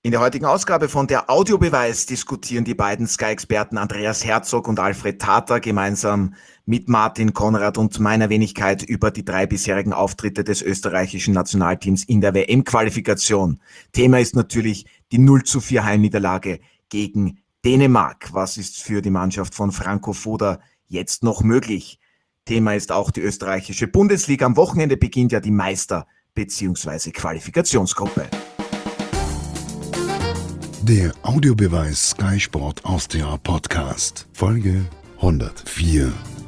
In der heutigen Ausgabe von der Audiobeweis diskutieren die beiden Sky-Experten Andreas Herzog und Alfred Tata gemeinsam mit Martin Konrad und meiner Wenigkeit über die 3 bisherigen Auftritte des österreichischen Nationalteams in der WM-Qualifikation. Thema ist natürlich die 0:4 Heimniederlage gegen Dänemark. Was ist für die Mannschaft von Franco Foda jetzt noch möglich? Thema ist auch die österreichische Bundesliga. Am Wochenende beginnt ja die Meister- bzw. Qualifikationsgruppe. Der Audiobeweis Sky Sport Austria Podcast, Folge 104.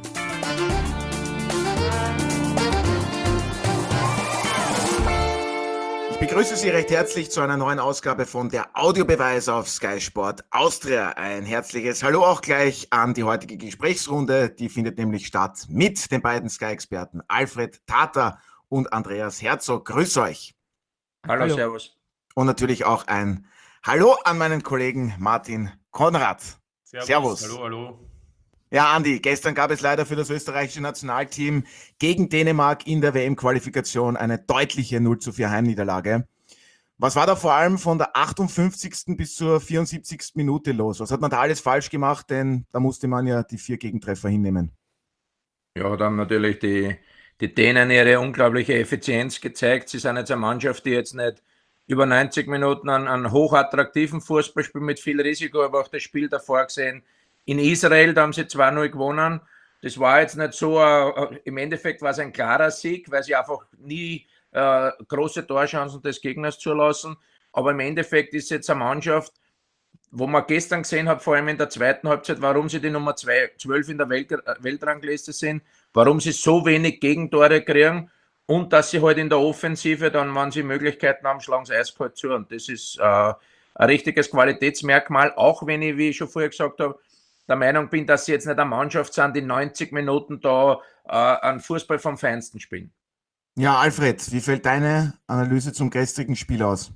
Ich begrüße Sie recht herzlich zu einer neuen Ausgabe von der Audiobeweis auf Sky Sport Austria. Ein herzliches Hallo auch gleich an die heutige Gesprächsrunde. Die findet nämlich statt mit den beiden Sky-Experten Alfred Tata und Andreas Herzog. Grüß euch. Hallo, servus. Und natürlich auch ein Hallo an meinen Kollegen Martin Konrad. Servus. Hallo. Ja, Andi, gestern gab es leider für das österreichische Nationalteam gegen Dänemark in der WM-Qualifikation eine deutliche 0:4 Heimniederlage. Was war da vor allem von der 58. bis zur 74. Minute los? Was hat man da alles falsch gemacht? Denn da musste man ja die 4 Gegentreffer hinnehmen. Ja, dann natürlich die Dänen ihre unglaubliche Effizienz gezeigt. Sie sind jetzt eine Mannschaft, die jetzt nicht über 90 Minuten einen hochattraktiven Fußball spielt mit viel Risiko, aber auch das Spiel davor gesehen. In Israel, da haben sie 2:0 gewonnen. Das war jetzt nicht so, im Endeffekt war es ein klarer Sieg, weil sie einfach nie große Torchancen des Gegners zulassen. Aber im Endeffekt ist es jetzt eine Mannschaft, wo man gestern gesehen hat, vor allem in der zweiten Halbzeit, warum sie die Nummer 12 in der Weltrangliste sind, warum sie so wenig Gegentore kriegen und dass sie halt in der Offensive dann, wenn sie Möglichkeiten haben, schlagen sie eiskalt zu. Und das ist ein richtiges Qualitätsmerkmal, auch wenn ich, wie ich schon vorher gesagt habe, der Meinung bin, dass sie jetzt nicht eine Mannschaft sind, die 90 Minuten da einen Fußball vom Feinsten spielen. Ja, Alfred, wie fällt deine Analyse zum gestrigen Spiel aus?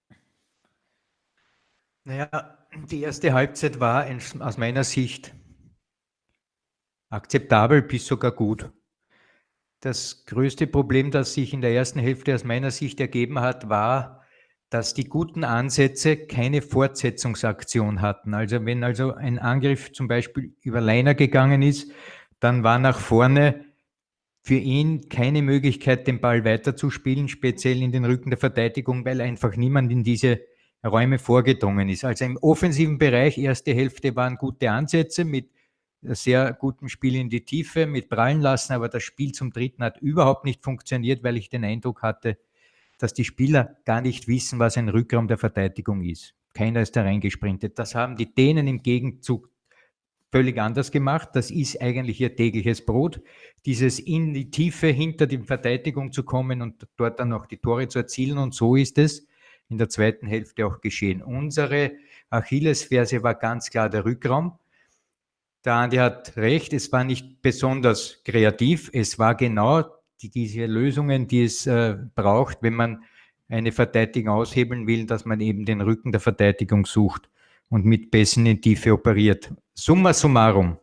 Naja, die erste Halbzeit war aus meiner Sicht akzeptabel bis sogar gut. Das größte Problem, das sich in der ersten Hälfte aus meiner Sicht ergeben hat, war, dass die guten Ansätze keine Fortsetzungsaktion hatten. Also wenn also ein Angriff zum Beispiel über Leiner gegangen ist, dann war nach vorne für ihn keine Möglichkeit, den Ball weiterzuspielen, speziell in den Rücken der Verteidigung, weil einfach niemand in diese Räume vorgedrungen ist. Also im offensiven Bereich, erste Hälfte waren gute Ansätze mit sehr gutem Spiel in die Tiefe, mit prallen lassen, aber das Spiel zum dritten hat überhaupt nicht funktioniert, weil ich den Eindruck hatte, dass die Spieler gar nicht wissen, was ein Rückraum der Verteidigung ist. Keiner ist da reingesprintet. Das haben die Dänen im Gegenzug völlig anders gemacht. Das ist eigentlich ihr tägliches Brot, dieses in die Tiefe hinter die Verteidigung zu kommen und dort dann auch die Tore zu erzielen. Und so ist es in der zweiten Hälfte auch geschehen. Unsere Achillesferse war ganz klar der Rückraum. Der Andi hat recht, es war nicht besonders kreativ. Es war genau diese Lösungen, die es braucht, wenn man eine Verteidigung aushebeln will, dass man eben den Rücken der Verteidigung sucht und mit Pässen in Tiefe operiert. Summa summarum.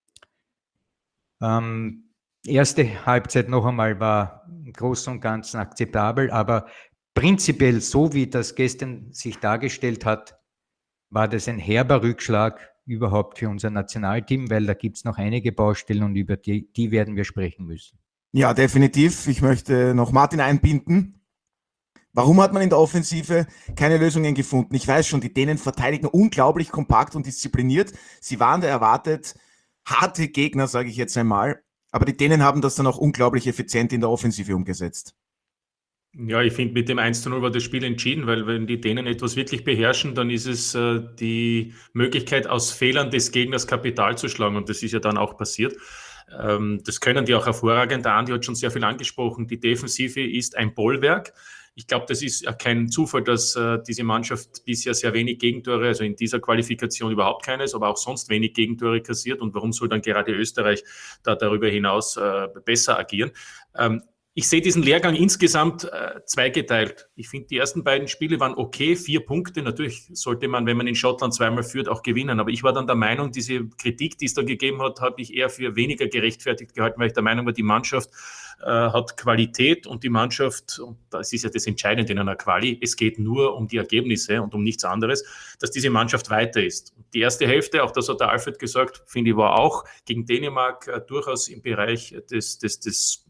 Erste Halbzeit noch einmal war im Großen und Ganzen akzeptabel, aber prinzipiell, so wie das gestern sich dargestellt hat, war das ein herber Rückschlag überhaupt für unser Nationalteam, weil da gibt es noch einige Baustellen und über die werden wir sprechen müssen. Ja, definitiv. Ich möchte noch Martin einbinden. Warum hat man in der Offensive keine Lösungen gefunden? Ich weiß schon, die Dänen verteidigen unglaublich kompakt und diszipliniert. Sie waren der erwartet harte Gegner, sage ich jetzt einmal. Aber die Dänen haben das dann auch unglaublich effizient in der Offensive umgesetzt. Ja, ich finde, mit dem 1:0 war das Spiel entschieden, weil wenn die Dänen etwas wirklich beherrschen, dann ist es die Möglichkeit, aus Fehlern des Gegners Kapital zu schlagen. Und das ist ja dann auch passiert. Das können die auch hervorragend. Der Andi hat schon sehr viel angesprochen. Die Defensive ist ein Bollwerk. Ich glaube, das ist kein Zufall, dass diese Mannschaft bisher sehr wenig Gegentore, also in dieser Qualifikation überhaupt keines, aber auch sonst wenig Gegentore kassiert. Und warum soll dann gerade Österreich da darüber hinaus besser agieren? Ich sehe diesen Lehrgang insgesamt zweigeteilt. Ich finde, die ersten beiden Spiele waren okay, 4 Punkte. Natürlich sollte man, wenn man in Schottland zweimal führt, auch gewinnen. Aber ich war dann der Meinung, diese Kritik, die es da gegeben hat, habe ich eher für weniger gerechtfertigt gehalten, weil ich der Meinung war, die Mannschaft hat Qualität und die Mannschaft, und das ist ja das Entscheidende in einer Quali, es geht nur um die Ergebnisse und um nichts anderes, dass diese Mannschaft weiter ist. Die erste Hälfte, auch das hat der Alfred gesagt, finde ich, war auch gegen Dänemark durchaus im Bereich des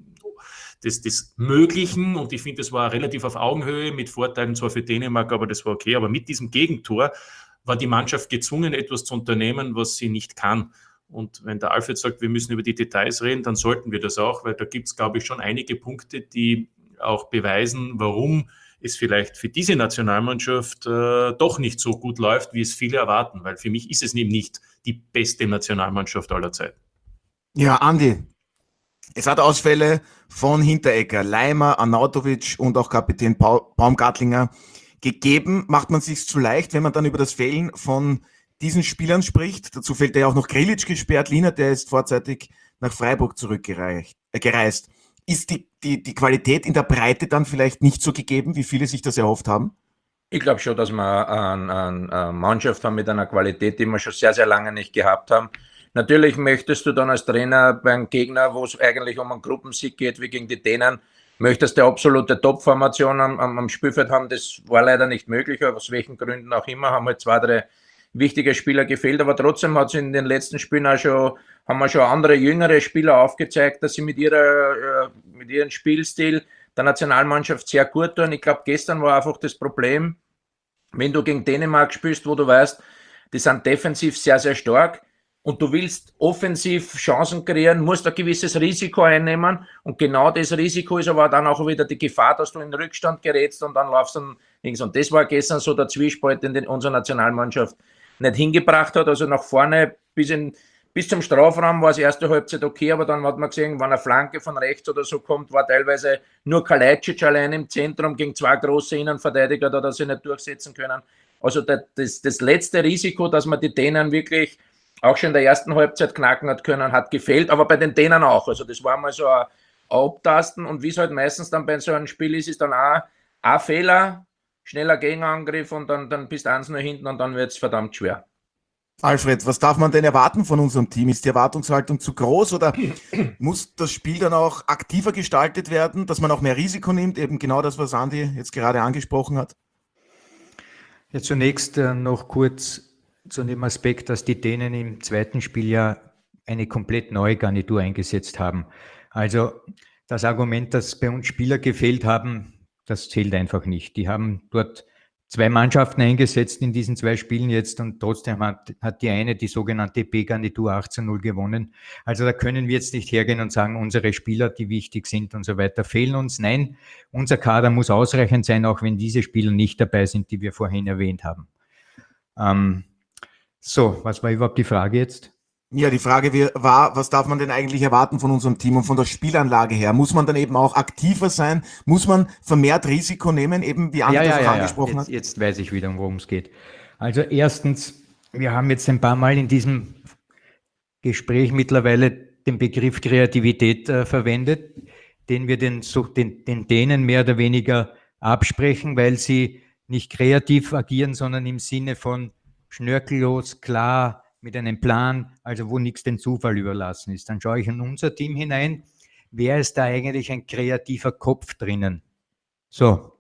Möglichen, und ich finde, das war relativ auf Augenhöhe, mit Vorteilen zwar für Dänemark, aber das war okay, aber mit diesem Gegentor war die Mannschaft gezwungen, etwas zu unternehmen, was sie nicht kann. Und wenn der Alfred sagt, wir müssen über die Details reden, dann sollten wir das auch, weil da gibt es, glaube ich, schon einige Punkte, die auch beweisen, warum es vielleicht für diese Nationalmannschaft doch nicht so gut läuft, wie es viele erwarten, weil für mich ist es eben nicht die beste Nationalmannschaft aller Zeiten. Ja, Andi, es hat Ausfälle von Hinteregger, Leimer, Arnautovic und auch Kapitän Baumgartlinger gegeben. Macht man es sich zu leicht, wenn man dann über das Fehlen von diesen Spielern spricht? Dazu fällt ja auch noch Grilic gesperrt. Lienert, der ist vorzeitig nach Freiburg zurückgereist. Ist die Qualität in der Breite dann vielleicht nicht so gegeben, wie viele sich das erhofft haben? Ich glaube schon, dass wir eine Mannschaft haben mit einer Qualität, die wir schon sehr, sehr lange nicht gehabt haben. Natürlich möchtest du dann als Trainer beim Gegner, wo es eigentlich um einen Gruppensieg geht, wie gegen die Dänen, möchtest du absolute Top-Formation am Spielfeld haben. Das war leider nicht möglich, aus welchen Gründen auch immer, haben halt 2, 3 wichtige Spieler gefehlt, aber trotzdem hat es in den letzten Spielen haben wir schon andere jüngere Spieler aufgezeigt, dass sie mit ihrem Spielstil der Nationalmannschaft sehr gut tun. Ich glaube, gestern war einfach das Problem, wenn du gegen Dänemark spielst, wo du weißt, die sind defensiv sehr, sehr stark und du willst offensiv Chancen kreieren, musst ein gewisses Risiko einnehmen und genau das Risiko ist aber dann auch wieder die Gefahr, dass du in Rückstand gerätst und dann laufst dann links. Und das war gestern so der Zwiespalt, den unsere Nationalmannschaft nicht hingebracht hat. Also nach vorne bis zum Strafraum war es erste Halbzeit okay, aber dann hat man gesehen, wenn eine Flanke von rechts oder so kommt, war teilweise nur Kalajdzic allein im Zentrum gegen 2 große Innenverteidiger, da hat er sich nicht durchsetzen können. Also das letzte Risiko, dass man die Dänen wirklich auch schon in der ersten Halbzeit knacken hat können, hat gefehlt, aber bei den Dänen auch. Also das war mal so ein Abtasten und wie es halt meistens dann bei so einem Spiel ist dann auch ein Fehler, schneller Gegenangriff und dann bist du 1-0 hinten und dann wird es verdammt schwer. Alfred, was darf man denn erwarten von unserem Team? Ist die Erwartungshaltung zu groß oder muss das Spiel dann auch aktiver gestaltet werden, dass man auch mehr Risiko nimmt? Eben genau das, was Andi jetzt gerade angesprochen hat. Ja, zunächst noch kurz zu dem Aspekt, dass die Dänen im zweiten Spiel ja eine komplett neue Garnitur eingesetzt haben. Also das Argument, dass bei uns Spieler gefehlt haben, das zählt einfach nicht. Die haben dort 2 Mannschaften eingesetzt in diesen 2 Spielen jetzt und trotzdem hat die eine die sogenannte B-Garnitur 18-0 gewonnen. Also da können wir jetzt nicht hergehen und sagen, unsere Spieler, die wichtig sind und so weiter, fehlen uns. Nein, unser Kader muss ausreichend sein, auch wenn diese Spieler nicht dabei sind, die wir vorhin erwähnt haben. So, was war überhaupt die Frage jetzt? Ja, die Frage war, was darf man denn eigentlich erwarten von unserem Team und von der Spielanlage her? Muss man dann eben auch aktiver sein? Muss man vermehrt Risiko nehmen, eben wie Andi das auch angesprochen hat? Jetzt weiß ich wieder, worum es geht. Also erstens, wir haben jetzt ein paar Mal in diesem Gespräch mittlerweile den Begriff Kreativität verwendet, den wir den Dänen mehr oder weniger absprechen, weil sie nicht kreativ agieren, sondern im Sinne von schnörkellos, klar, mit einem Plan, also wo nichts dem Zufall überlassen ist. Dann schaue ich in unser Team hinein. Wer ist da eigentlich ein kreativer Kopf drinnen? So,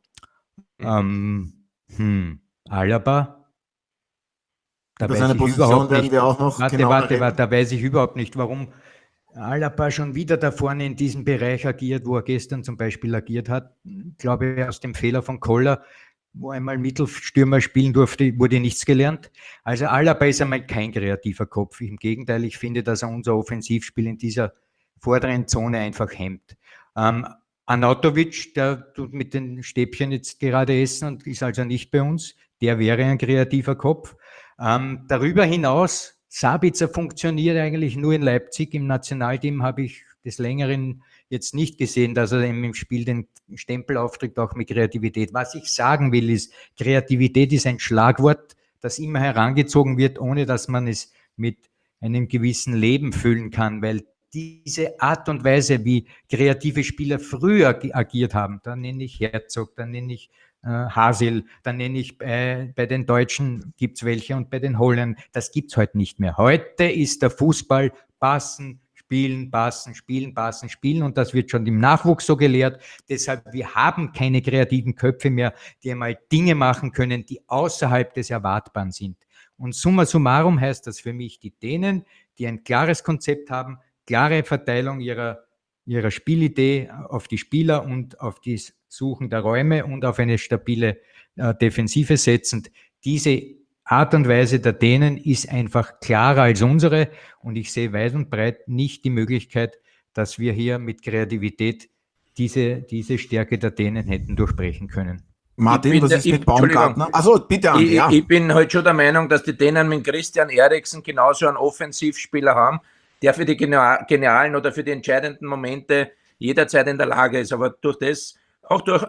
Alaba. Über seine Position werden wir auch noch Warte, da weiß ich überhaupt nicht, warum Alaba schon wieder da vorne in diesem Bereich agiert, wo er gestern zum Beispiel agiert hat. Ich glaube, aus dem Fehler von Koller, wo einmal Mittelstürmer spielen durfte, wurde nichts gelernt. Also Alaba ist einmal kein kreativer Kopf. Im Gegenteil, ich finde, dass er unser Offensivspiel in dieser vorderen Zone einfach hemmt. Arnautovic, der tut mit den Stäbchen jetzt gerade essen und ist also nicht bei uns. Der wäre ein kreativer Kopf. Darüber hinaus, Sabitzer funktioniert eigentlich nur in Leipzig. Im Nationalteam habe ich des Längeren jetzt nicht gesehen, dass er im Spiel den Stempel aufdrückt, auch mit Kreativität. Was ich sagen will, ist, Kreativität ist ein Schlagwort, das immer herangezogen wird, ohne dass man es mit einem gewissen Leben füllen kann, weil diese Art und Weise, wie kreative Spieler früher agiert haben, da nenne ich Herzog, da nenne ich Hasil, da nenne ich bei den Deutschen gibt es welche und bei den Holländern, das gibt es heute nicht mehr. Heute ist der Fußball passen, spielen, passen, spielen und das wird schon im Nachwuchs so gelehrt. Deshalb, wir haben keine kreativen Köpfe mehr, die einmal Dinge machen können, die außerhalb des Erwartbaren sind. Und summa summarum heißt das für mich, die Dänen, die ein klares Konzept haben, klare Verteilung ihrer Spielidee auf die Spieler und auf das Suchen der Räume und auf eine stabile Defensive setzend. Diese Art und Weise der Dänen ist einfach klarer als unsere und ich sehe weit und breit nicht die Möglichkeit, dass wir hier mit Kreativität diese Stärke der Dänen hätten durchbrechen können. Martin, was ist mit Baumgartner? Also bitte, Andi, ja. Ich bin halt schon der Meinung, dass die Dänen mit Christian Eriksen genauso einen Offensivspieler haben, der für die genialen oder für die entscheidenden Momente jederzeit in der Lage ist. Aber durch das, auch durch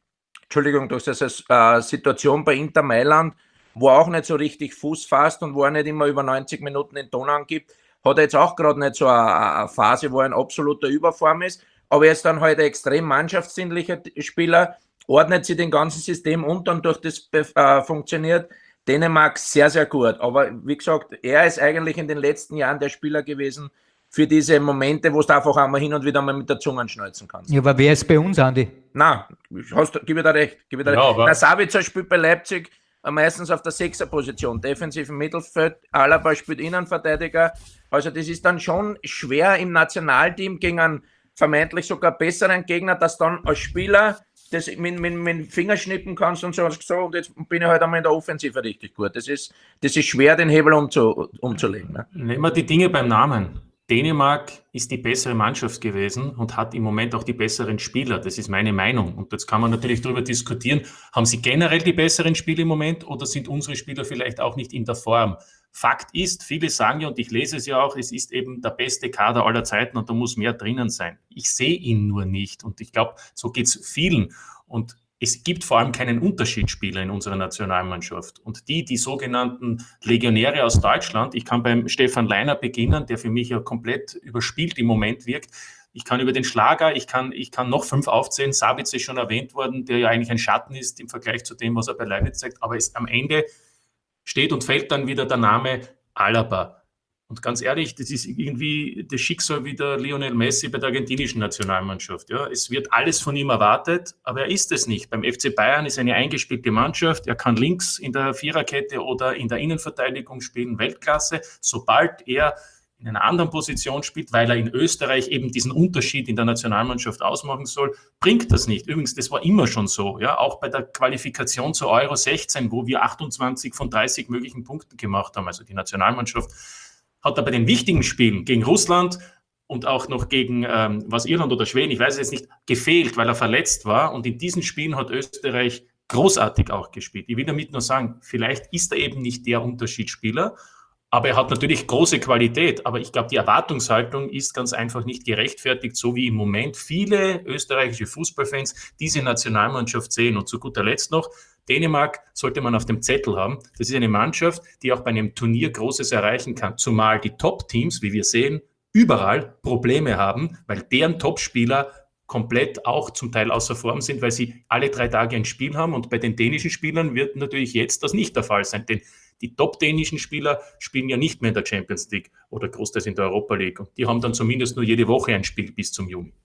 diese Situation bei Inter Mailand, wo er auch nicht so richtig Fuß fasst und wo er nicht immer über 90 Minuten den Ton angibt, hat er jetzt auch gerade nicht so eine Phase, wo er in absoluter Überform ist. Aber er ist dann halt ein extrem mannschaftssinnlicher Spieler, ordnet sich den ganzen System unter und durch das funktioniert Dänemark sehr, sehr gut. Aber wie gesagt, er ist eigentlich in den letzten Jahren der Spieler gewesen für diese Momente, wo du einfach einmal hin und wieder mal mit der Zunge schneuzen kannst. Ja, aber wer ist bei uns, Andi? Nein, gib mir da recht. Der Sabitzer spielt bei Leipzig meistens auf der 6er-Position, defensiv im Mittelfeld, Alaba spielt Innenverteidiger. Also das ist dann schon schwer im Nationalteam gegen einen vermeintlich sogar besseren Gegner, dass dann als Spieler das mit dem Finger schnippen kannst und so und jetzt bin ich halt einmal in der Offensive richtig gut. Das ist schwer, den Hebel umzulegen. Ne? Nehmen wir die Dinge beim Namen. Dänemark ist die bessere Mannschaft gewesen und hat im Moment auch die besseren Spieler. Das ist meine Meinung. Und jetzt kann man natürlich darüber diskutieren, haben sie generell die besseren Spieler im Moment oder sind unsere Spieler vielleicht auch nicht in der Form? Fakt ist, viele sagen ja, und ich lese es ja auch, es ist eben der beste Kader aller Zeiten und da muss mehr drinnen sein. Ich sehe ihn nur nicht und ich glaube, so geht es vielen. Und es gibt vor allem keinen Unterschiedsspieler in unserer Nationalmannschaft. Und die sogenannten Legionäre aus Deutschland, ich kann beim Stefan Leiner beginnen, der für mich ja komplett überspielt im Moment wirkt. Ich kann über den Schlager, ich kann noch 5 aufzählen. Sabitzer ist schon erwähnt worden, der ja eigentlich ein Schatten ist im Vergleich zu dem, was er bei Leibniz zeigt. Aber am Ende steht und fällt dann wieder der Name Alaba. Und ganz ehrlich, das ist irgendwie das Schicksal wie der Lionel Messi bei der argentinischen Nationalmannschaft. Ja, es wird alles von ihm erwartet, aber er ist es nicht. Beim FC Bayern ist eine eingespielte Mannschaft. Er kann links in der Viererkette oder in der Innenverteidigung spielen, Weltklasse. Sobald er in einer anderen Position spielt, weil er in Österreich eben diesen Unterschied in der Nationalmannschaft ausmachen soll, bringt das nicht. Übrigens, das war immer schon so. Ja, auch bei der Qualifikation zur Euro 16, wo wir 28 von 30 möglichen Punkten gemacht haben, also die Nationalmannschaft, hat er bei den wichtigen Spielen gegen Russland und auch noch gegen Irland oder Schweden, ich weiß es jetzt nicht, gefehlt, weil er verletzt war. Und in diesen Spielen hat Österreich großartig auch gespielt. Ich will damit nur sagen, vielleicht ist er eben nicht der Unterschiedsspieler, aber er hat natürlich große Qualität. Aber ich glaube, die Erwartungshaltung ist ganz einfach nicht gerechtfertigt, so wie im Moment viele österreichische Fußballfans diese Nationalmannschaft sehen. Und zu guter Letzt noch, Dänemark sollte man auf dem Zettel haben. Das ist eine Mannschaft, die auch bei einem Turnier Großes erreichen kann. Zumal die Top-Teams, wie wir sehen, überall Probleme haben, weil deren Top-Spieler komplett auch zum Teil außer Form sind, weil sie alle 3 Tage ein Spiel haben. Und bei den dänischen Spielern wird natürlich jetzt das nicht der Fall sein. Denn die top-dänischen Spieler spielen ja nicht mehr in der Champions League oder großteils in der Europa League. Und die haben dann zumindest nur jede Woche ein Spiel bis zum Juni.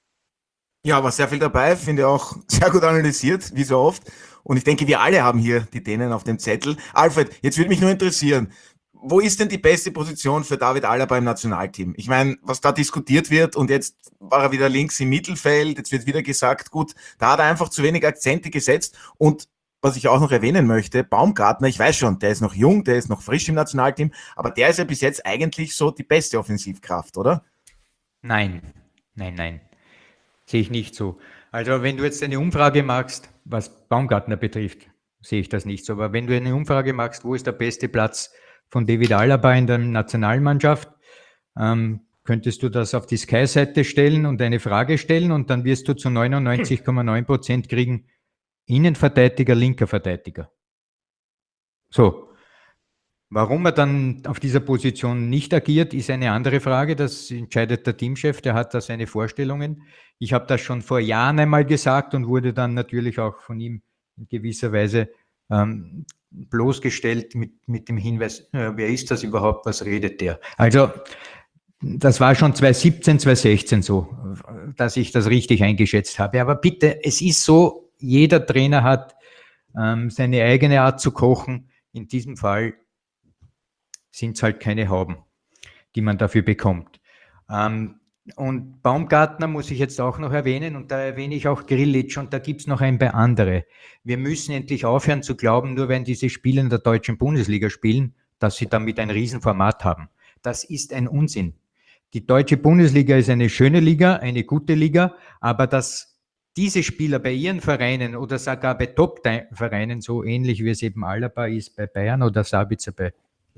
Ja, war sehr viel dabei, finde ich auch sehr gut analysiert, wie so oft. Und ich denke, wir alle haben hier die Dänen auf dem Zettel. Alfred, jetzt würde mich nur interessieren, wo ist denn die beste Position für David Alaba im Nationalteam? Ich meine, was da diskutiert wird und jetzt war er wieder links im Mittelfeld, jetzt wird wieder gesagt, gut, da hat er einfach zu wenig Akzente gesetzt. Und was ich auch noch erwähnen möchte, Baumgartner, ich weiß schon, der ist noch jung, der ist noch frisch im Nationalteam, aber der ist ja bis jetzt eigentlich so die beste Offensivkraft, oder? Nein. Sehe ich nicht so. Also wenn du jetzt eine Umfrage machst, was Baumgartner betrifft, sehe ich das nicht so. Aber wenn du eine Umfrage machst, wo ist der beste Platz von David Alaba in der Nationalmannschaft, könntest du das auf die Sky-Seite stellen und eine Frage stellen und dann wirst du zu 99,9% kriegen, Innenverteidiger, linker Verteidiger. So. Warum er dann auf dieser Position nicht agiert, ist eine andere Frage. Das entscheidet der Teamchef, der hat da seine Vorstellungen. Ich habe das schon vor Jahren einmal gesagt und wurde dann natürlich auch von ihm in gewisser Weise bloßgestellt mit dem Hinweis, wer ist das überhaupt, was redet der? Also das war schon 2017, 2016 so, dass ich das richtig eingeschätzt habe. Aber bitte, es ist so, jeder Trainer hat seine eigene Art zu kochen. In diesem Fall sind es halt keine Hauben, die man dafür bekommt. Und Baumgartner muss ich jetzt auch noch erwähnen, und da erwähne ich auch Grillitsch, und da gibt es noch ein paar andere. Wir müssen endlich aufhören zu glauben, nur wenn diese Spieler in der deutschen Bundesliga spielen, dass sie damit ein Riesenformat haben. Das ist ein Unsinn. Die deutsche Bundesliga ist eine schöne Liga, eine gute Liga, aber dass diese Spieler bei ihren Vereinen oder sogar bei Top-Vereinen, so ähnlich wie es eben Alaba ist bei Bayern oder Sabitzer bei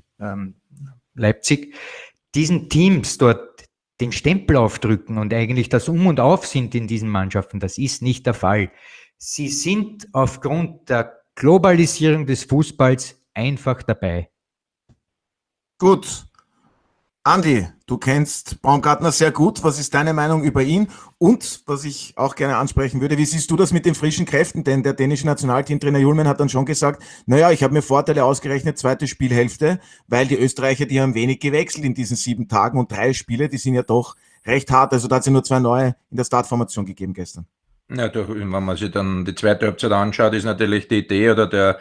Leipzig, diesen Teams dort den Stempel aufdrücken und eigentlich das Um und Auf sind in diesen Mannschaften, das ist nicht der Fall. Sie sind aufgrund der Globalisierung des Fußballs einfach dabei. Gut. Andi, du kennst Baumgartner sehr gut. Was ist deine Meinung über ihn? Und was ich auch gerne ansprechen würde, wie siehst du das mit den frischen Kräften? Denn der dänische Nationalteamtrainer Hjulmand hat dann schon gesagt, naja, ich habe mir Vorteile ausgerechnet, zweite Spielhälfte, weil die Österreicher, die haben wenig gewechselt in diesen 7 Tagen und 3 Spiele, die sind ja doch recht hart. Also da hat es ja nur 2 neue in der Startformation gegeben gestern. Ja, wenn man sich dann die zweite Halbzeit anschaut, ist natürlich die Idee oder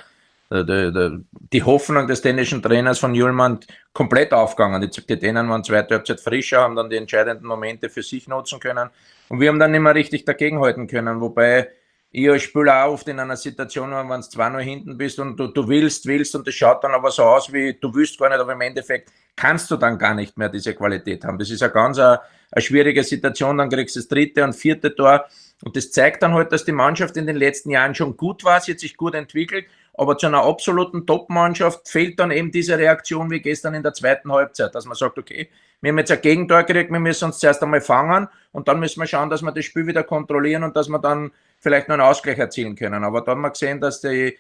die Hoffnung des dänischen Trainers von Hjulmand komplett aufgegangen. Die Dänen waren zweite Halbzeit frischer, haben dann die entscheidenden Momente für sich nutzen können und wir haben dann nicht mehr richtig dagegenhalten können, wobei ich als Spieler auch oft in einer Situation war, wenn du 2-0 hinten bist und du willst und das schaut dann aber so aus, wie du willst gar nicht, aber im Endeffekt kannst du dann gar nicht mehr diese Qualität haben. Das ist eine ganz eine schwierige Situation, dann kriegst du das 3. und 4. Tor und das zeigt dann halt, dass die Mannschaft in den letzten Jahren schon gut war, sie hat sich gut entwickelt, aber zu einer absoluten Top-Mannschaft fehlt dann eben diese Reaktion wie gestern in der zweiten Halbzeit, dass man sagt, okay, wir haben jetzt ein Gegentor gekriegt, wir müssen uns zuerst einmal fangen und dann müssen wir schauen, dass wir das Spiel wieder kontrollieren und dass wir dann vielleicht noch einen Ausgleich erzielen können. Aber da haben wir gesehen, dass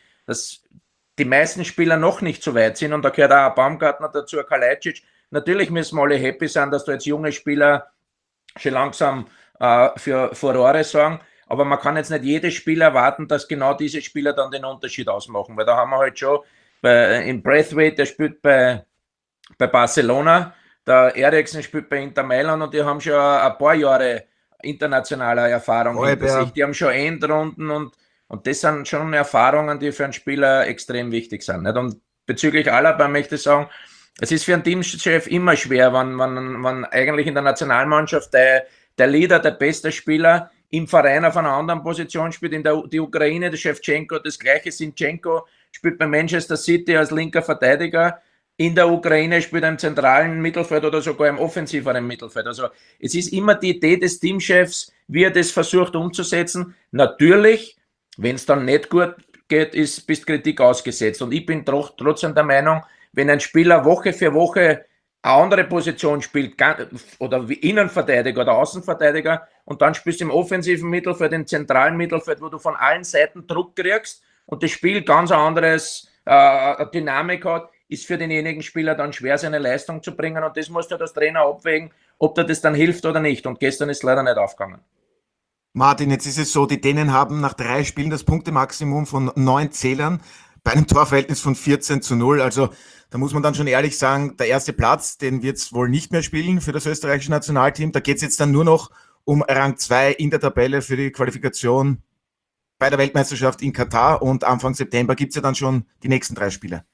die meisten Spieler noch nicht so weit sind und da gehört auch ein Baumgartner dazu, ein Kalajdzic. Natürlich müssen wir alle happy sein, dass da jetzt junge Spieler schon langsam für Furore sorgen. Aber man kann jetzt nicht jedes Spiel erwarten, dass genau diese Spieler dann den Unterschied ausmachen, weil da haben wir halt schon in Braithwaite, der spielt bei Barcelona, der Eriksen spielt bei Inter Mailand und die haben schon ein paar Jahre internationale Erfahrung hinter sich. Die haben schon Endrunden und das sind schon Erfahrungen, die für einen Spieler extrem wichtig sind. Nicht? Und bezüglich Alaba möchte ich sagen, es ist für einen Teamchef immer schwer, wenn eigentlich in der Nationalmannschaft der Leader, der beste Spieler im Verein auf einer anderen Position spielt. In die Ukraine, der Shevchenko, das gleiche Zinchenko spielt bei Manchester City als linker Verteidiger. In der Ukraine spielt er im zentralen Mittelfeld oder sogar im offensiveren Mittelfeld. Also es ist immer die Idee des Teamchefs, wie er das versucht umzusetzen. Natürlich, wenn es dann nicht gut geht, bist Kritik ausgesetzt. Und ich bin trotzdem der Meinung, wenn ein Spieler Woche für Woche eine andere Position spielt, oder wie Innenverteidiger oder Außenverteidiger, und dann spielst du im offensiven Mittelfeld, im zentralen Mittelfeld, wo du von allen Seiten Druck kriegst und das Spiel ganz ein anderes Dynamik hat, ist für denjenigen Spieler dann schwer, seine Leistung zu bringen und das musst du als Trainer abwägen, ob dir das dann hilft oder nicht. Und gestern ist es leider nicht aufgegangen. Martin, jetzt ist es so, die Dänen haben nach 3 Spielen das Punktemaximum von 9 Zählern bei einem Torverhältnis von 14:0. Also da muss man dann schon ehrlich sagen, der erste Platz, den wird es wohl nicht mehr spielen für das österreichische Nationalteam. Da geht es jetzt dann nur noch um Rang 2 in der Tabelle für die Qualifikation bei der Weltmeisterschaft in Katar und Anfang September gibt es ja dann schon die nächsten 3 Spiele.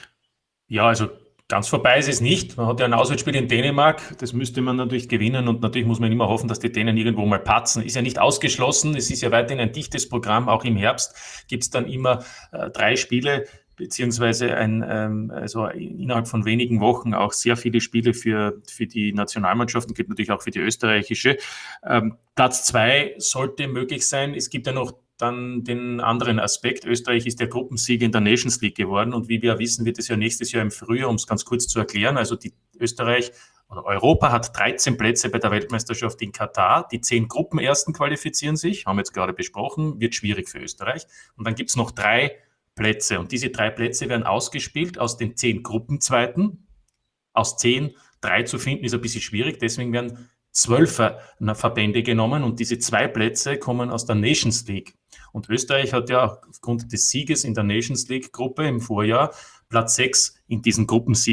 Ja, also ganz vorbei ist es nicht. Man hat ja ein Auswärtsspiel in Dänemark, das müsste man natürlich gewinnen und natürlich muss man immer hoffen, dass die Dänen irgendwo mal patzen. Ist ja nicht ausgeschlossen, es ist ja weiterhin ein dichtes Programm, auch im Herbst gibt es dann immer 3 Spiele, beziehungsweise also innerhalb von wenigen Wochen auch sehr viele Spiele für die Nationalmannschaften, gibt natürlich auch für die österreichische. Platz 2 sollte möglich sein. Es gibt ja noch dann den anderen Aspekt. Österreich ist der Gruppensieger in der Nations League geworden und wie wir wissen, wird es ja nächstes Jahr im Frühjahr, um es ganz kurz zu erklären, also Österreich oder Europa hat 13 Plätze bei der Weltmeisterschaft in Katar. Die 10 Gruppenersten qualifizieren sich, haben wir jetzt gerade besprochen, wird schwierig für Österreich. Und dann gibt es noch 3 Plätze und diese 3 Plätze werden ausgespielt aus den 10 Gruppenzweiten. Aus 10 3 zu finden ist ein bisschen schwierig, deswegen werden 12 Verbände genommen und diese 2 Plätze kommen aus der Nations League. Und Österreich hat ja aufgrund des Sieges in der Nations League Gruppe im Vorjahr Platz 6 in diesen Gruppensieger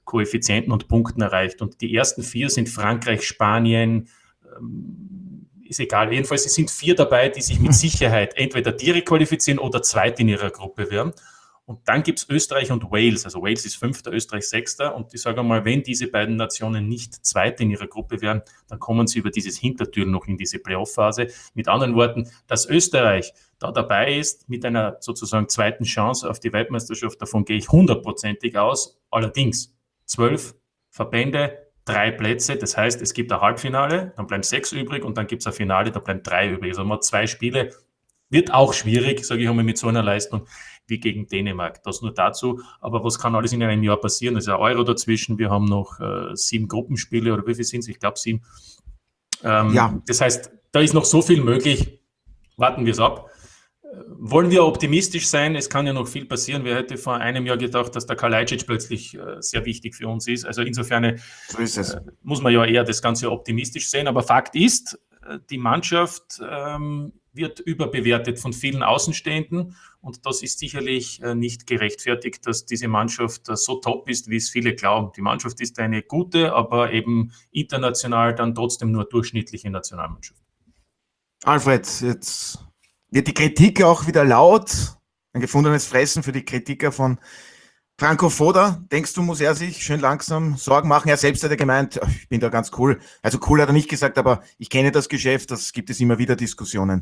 Koeffizienten und Punkten erreicht. Und die ersten 4 sind Frankreich, Spanien, ist egal. Jedenfalls, es sind 4 dabei, die sich mit Sicherheit entweder direkt qualifizieren oder zweit in ihrer Gruppe werden. Und dann gibt es Österreich und Wales. Also Wales ist 5., Österreich 6. Und ich sage mal, wenn diese beiden Nationen nicht Zweite in ihrer Gruppe werden, dann kommen sie über dieses Hintertür noch in diese Playoff-Phase. Mit anderen Worten, dass Österreich da dabei ist mit einer sozusagen zweiten Chance auf die Weltmeisterschaft, davon gehe ich 100%ig aus. Allerdings 12 Verbände, 3 Plätze. Das heißt, es gibt ein Halbfinale, dann bleiben 6 übrig und dann gibt es ein Finale, da bleiben 3 übrig. Also man hat 2 Spiele. Wird auch schwierig, sage ich einmal, mit so einer Leistung wie gegen Dänemark. Das nur dazu. Aber was kann alles in einem Jahr passieren? Es ist ein Euro dazwischen. Wir haben noch 7 Gruppenspiele oder wie viel sind es? Ich glaube 7. Das heißt, da ist noch so viel möglich. Warten wir es ab. Wollen wir optimistisch sein? Es kann ja noch viel passieren. Wer hätte vor einem Jahr gedacht, dass der Kalajdzic plötzlich sehr wichtig für uns ist? Also insofern So ist es. muss man ja eher das Ganze optimistisch sehen. Aber Fakt ist, die Mannschaft wird überbewertet von vielen Außenstehenden und das ist sicherlich nicht gerechtfertigt, dass diese Mannschaft so top ist, wie es viele glauben. Die Mannschaft ist eine gute, aber eben international dann trotzdem nur durchschnittliche Nationalmannschaft. Alfred, jetzt wird die Kritik auch wieder laut. Ein gefundenes Fressen für die Kritiker von Franco Foda. Denkst du, muss er sich schön langsam Sorgen machen? Er selbst hat ja gemeint, ich bin da ganz cool. Also cool hat er nicht gesagt, aber ich kenne das Geschäft, das gibt es immer wieder Diskussionen.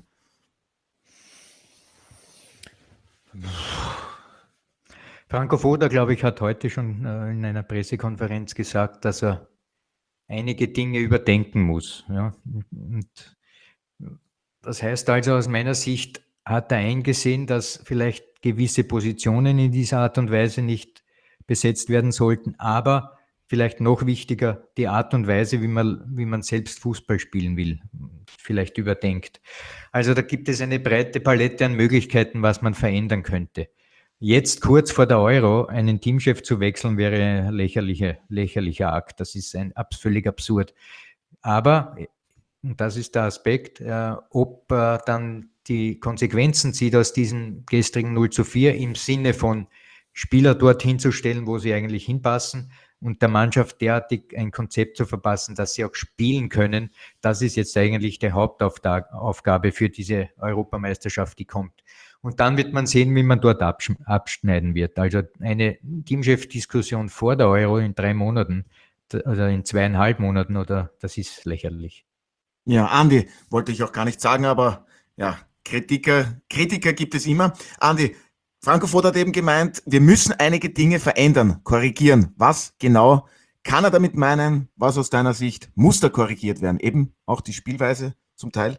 Franco Foda, glaube ich, hat heute schon in einer Pressekonferenz gesagt, dass er einige Dinge überdenken muss. Ja? Und das heißt also, aus meiner Sicht hat er eingesehen, dass vielleicht gewisse Positionen in dieser Art und Weise nicht besetzt werden sollten, aber vielleicht noch wichtiger, die Art und Weise, wie man selbst Fußball spielen will, vielleicht überdenkt. Also da gibt es eine breite Palette an Möglichkeiten, was man verändern könnte. Jetzt kurz vor der Euro einen Teamchef zu wechseln, wäre ein lächerlicher Akt. Das ist völlig absurd. Aber, und das ist der Aspekt, ob dann die Konsequenzen zieht aus diesem gestrigen 0:4 im Sinne von Spieler dorthin zu stellen, wo sie eigentlich hinpassen und der Mannschaft derartig ein Konzept zu verpassen, dass sie auch spielen können. Das ist jetzt eigentlich die Hauptaufgabe für diese Europameisterschaft, die kommt. Und dann wird man sehen, wie man dort abschneiden wird. Also eine Teamchef-Diskussion vor der Euro in 3 Monaten oder in 2,5 Monaten, oder das ist lächerlich. Ja, Andi, wollte ich auch gar nicht sagen, aber ja, Kritiker gibt es immer. Andi, Franco Foda hat eben gemeint, wir müssen einige Dinge verändern, korrigieren. Was genau kann er damit meinen? Was aus deiner Sicht muss da korrigiert werden? Eben auch die Spielweise zum Teil?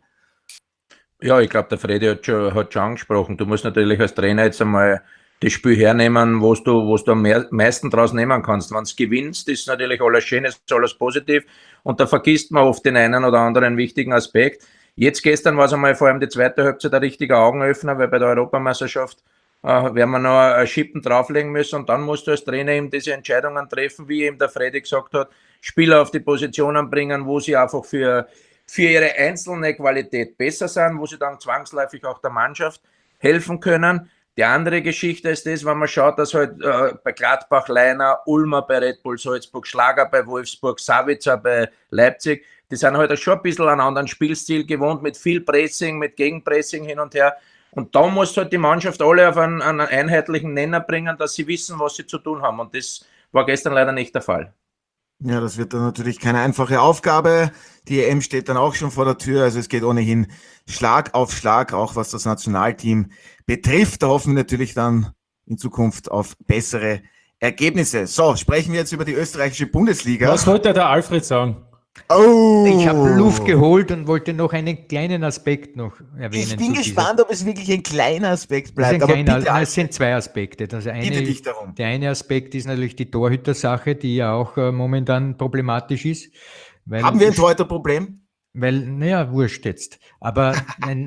Ja, ich glaube, der Fredi hat schon angesprochen. Du musst natürlich als Trainer jetzt einmal das Spiel hernehmen, wo du am meisten draus nehmen kannst. Wenn du gewinnst, ist natürlich alles schön, ist alles positiv und da vergisst man oft den einen oder anderen wichtigen Aspekt. Jetzt gestern war es einmal vor allem die zweite Halbzeit ein richtiger Augenöffner, weil bei der Europameisterschaft werden wir noch ein Schippen drauflegen müssen und dann musst du als Trainer eben diese Entscheidungen treffen, wie eben der Fredi gesagt hat, Spieler auf die Positionen bringen, wo sie einfach für ihre einzelne Qualität besser sind, wo sie dann zwangsläufig auch der Mannschaft helfen können. Die andere Geschichte ist das, wenn man schaut, dass halt bei Gladbach, Leiner, Ulmer bei Red Bull Salzburg, Schlager bei Wolfsburg, Savitzer bei Leipzig, die sind halt schon ein bisschen einen anderen Spielstil gewohnt, mit viel Pressing, mit Gegenpressing hin und her. Und da muss halt die Mannschaft alle auf einen einheitlichen Nenner bringen, dass sie wissen, was sie zu tun haben. Und das war gestern leider nicht der Fall. Ja, das wird dann natürlich keine einfache Aufgabe. Die EM steht dann auch schon vor der Tür. Also es geht ohnehin Schlag auf Schlag, auch was das Nationalteam betrifft. Da hoffen wir natürlich dann in Zukunft auf bessere Ergebnisse. So, sprechen wir jetzt über die österreichische Bundesliga. Was wollte der Alfred sagen? Oh! Ich habe Luft geholt und wollte noch einen kleinen Aspekt noch erwähnen. Ich bin gespannt, ob es wirklich ein kleiner Aspekt bleibt. Es sind 2 Aspekte. Bitte dich darum. Der eine Aspekt ist natürlich die Torhüter-Sache, die ja auch momentan problematisch ist. Haben wir ein Torhüter-Problem? Naja, wurscht jetzt. Aber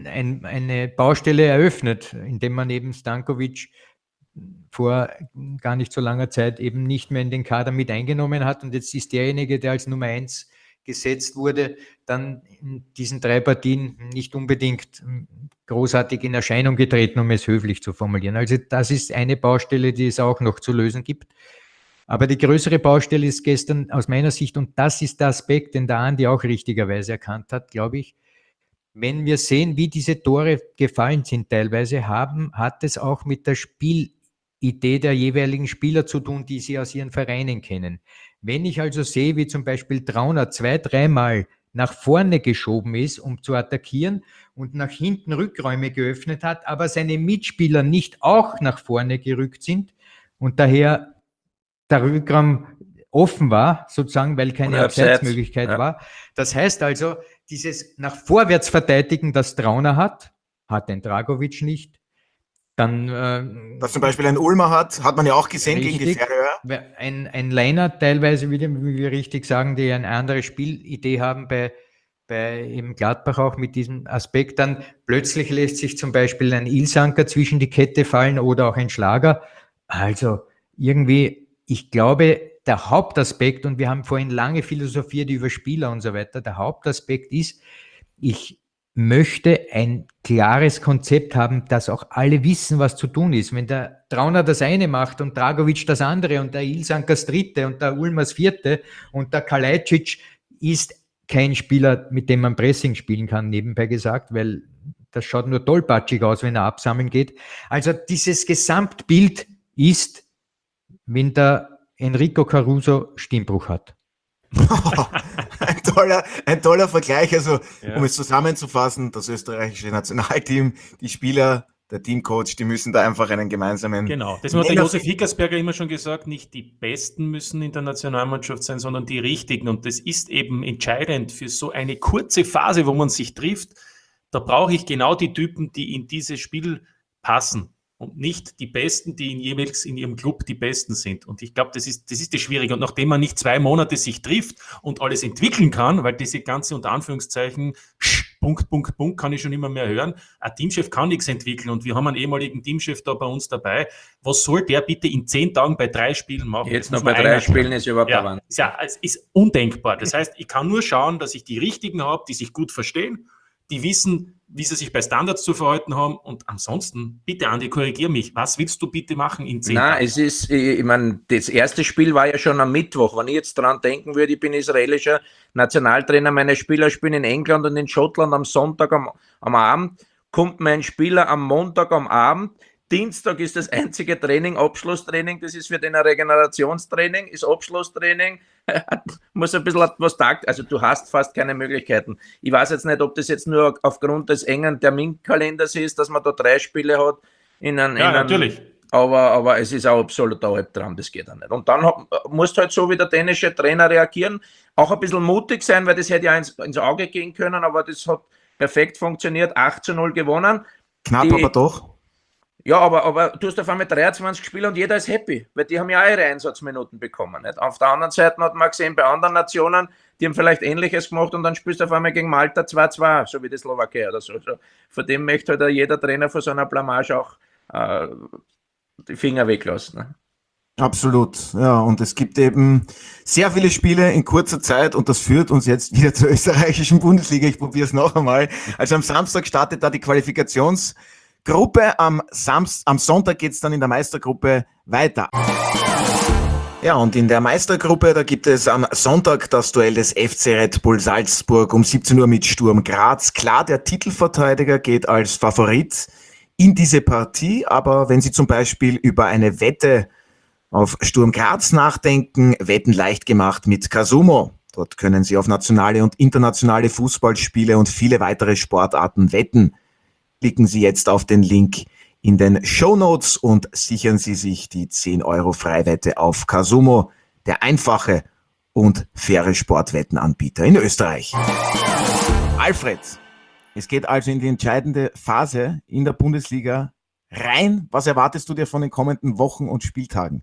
eine Baustelle eröffnet, indem man eben Stankovic vor gar nicht so langer Zeit eben nicht mehr in den Kader mit eingenommen hat. Und jetzt ist derjenige, der als Nummer 1 gesetzt wurde, dann in diesen 3 Partien nicht unbedingt großartig in Erscheinung getreten, um es höflich zu formulieren. Also das ist eine Baustelle, die es auch noch zu lösen gibt. Aber die größere Baustelle ist gestern aus meiner Sicht, und das ist der Aspekt, den der Andi auch richtigerweise erkannt hat, glaube ich, wenn wir sehen, wie diese Tore gefallen sind teilweise, hat es auch mit der Spielidee der jeweiligen Spieler zu tun, die sie aus ihren Vereinen kennen. Wenn ich also sehe, wie zum Beispiel Trauner 2-3 Mal nach vorne geschoben ist, um zu attackieren und nach hinten Rückräume geöffnet hat, aber seine Mitspieler nicht auch nach vorne gerückt sind und daher der Rückraum offen war, sozusagen, weil keine Abseitsmöglichkeit war. Das heißt also, dieses nach vorwärts verteidigen, das Trauner hat ein Dragovic nicht. Dann, was zum Beispiel ein Ulmer hat man ja auch gesehen gegen die Färöer. Ein Leiner teilweise, wie wir richtig sagen, die eine andere Spielidee haben bei eben Gladbach auch mit diesem Aspekt. Dann plötzlich lässt sich zum Beispiel ein Ilsanker zwischen die Kette fallen oder auch ein Schlager. Also irgendwie, ich glaube, der Hauptaspekt, und wir haben vorhin lange philosophiert über Spieler und so weiter, der Hauptaspekt ist, ich möchte ein klares Konzept haben, dass auch alle wissen, was zu tun ist. Wenn der Trauner das eine macht und Dragovic das andere und der Ilsanker das dritte und der Ulmer das vierte und der Kalajdzic ist kein Spieler, mit dem man Pressing spielen kann, nebenbei gesagt, weil das schaut nur tollpatschig aus, wenn er absammeln geht. Also dieses Gesamtbild ist, wenn der Enrico Caruso Stimmbruch hat. Ein toller Vergleich. Also, um es zusammenzufassen, das österreichische Nationalteam, die Spieler, der Teamcoach, die müssen da einfach einen gemeinsamen... Genau, das hat der Josef Hickersberger immer schon gesagt, nicht die Besten müssen in der Nationalmannschaft sein, sondern die Richtigen. Und das ist eben entscheidend für so eine kurze Phase, wo man sich trifft. Da brauche ich genau die Typen, die in dieses Spiel passen. Und nicht die Besten, die jeweils in ihrem Club die Besten sind. Und ich glaube, das ist das Schwierige. Und nachdem man nicht 2 Monate sich trifft und alles entwickeln kann, weil diese ganze unter Anführungszeichen Punkt, kann ich schon immer mehr hören, ein Teamchef kann nichts entwickeln. Und wir haben einen ehemaligen Teamchef da bei uns dabei. Was soll der bitte in 10 Tagen bei 3 Spielen machen? Jetzt noch bei 3 Spielen ist überhaupt der Wahnsinn. Ja, es ist undenkbar. Das heißt, ich kann nur schauen, dass ich die Richtigen habe, die sich gut verstehen, die wissen, wie sie sich bei Standards zu verhalten haben. Und ansonsten, bitte Andi, korrigier mich. Was willst du bitte machen in 10 Tagen? Es ist, ich meine, das erste Spiel war ja schon am Mittwoch. Wenn ich jetzt dran denken würde, ich bin israelischer Nationaltrainer, meine Spieler spielen in England und in Schottland am Sonntag am Abend, kommt mein Spieler am Montag am Abend, Dienstag ist das einzige Training, Abschlusstraining, das ist für den ein Regenerationstraining, ist Abschlusstraining, muss ein bisschen was tagt, also du hast fast keine Möglichkeiten. Ich weiß jetzt nicht, ob das jetzt nur aufgrund des engen Terminkalenders ist, dass man da 3 Spiele hat. Natürlich. Aber es ist auch absoluter Albtraum, das geht auch nicht. Und dann musst du halt so wie der dänische Trainer reagieren, auch ein bisschen mutig sein, weil das hätte ja ins Auge gehen können, aber das hat perfekt funktioniert, 8-0 gewonnen. Knapp, aber doch. Ja, aber du hast auf einmal 23 Spieler und jeder ist happy, weil die haben ja auch ihre Einsatzminuten bekommen. Nicht? Auf der anderen Seite hat man gesehen, bei anderen Nationen, die haben vielleicht Ähnliches gemacht und dann spielst du auf einmal gegen Malta 2-2, so wie die Slowakei oder so. Von dem möchte halt jeder Trainer von so einer Blamage auch die Finger weglassen. Ne? Absolut, ja, und es gibt eben sehr viele Spiele in kurzer Zeit und das führt uns jetzt wieder zur österreichischen Bundesliga. Ich probiere es noch einmal. Also am Samstag startet da die Qualifikationsgruppe, am Sonntag geht es dann in der Meistergruppe weiter. Ja, und in der Meistergruppe, da gibt es am Sonntag das Duell des FC Red Bull Salzburg um 17 Uhr mit Sturm Graz. Klar, der Titelverteidiger geht als Favorit in diese Partie, aber wenn Sie zum Beispiel über eine Wette auf Sturm Graz nachdenken, Wetten leicht gemacht mit Casumo. Dort können Sie auf nationale und internationale Fußballspiele und viele weitere Sportarten wetten. Klicken Sie jetzt auf den Link in den Shownotes und sichern Sie sich die 10 € Freiwette auf Casumo, der einfache und faire Sportwettenanbieter in Österreich. Alfred, es geht also in die entscheidende Phase in der Bundesliga rein. Was erwartest du dir von den kommenden Wochen und Spieltagen?